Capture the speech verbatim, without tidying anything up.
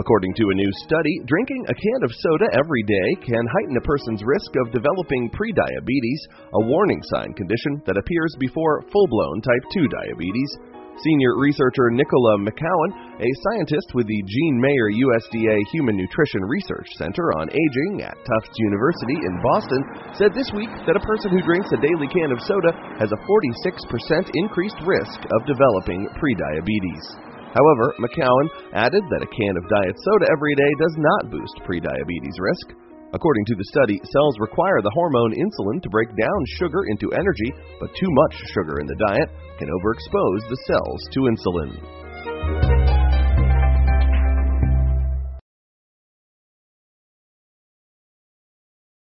According to a new study, drinking a can of soda every day can heighten a person's risk of developing prediabetes, a warning sign condition that appears before full-blown type two diabetes. Senior researcher Nicola McCowan, a scientist with the Jean Mayer U S D A Human Nutrition Research Center on Aging at Tufts University in Boston, said this week that a person who drinks a daily can of soda has a forty-six percent increased risk of developing prediabetes. However, McCowan added that a can of diet soda every day does not boost prediabetes risk. According to the study, cells require the hormone insulin to break down sugar into energy, but too much sugar in the diet can overexpose the cells to insulin.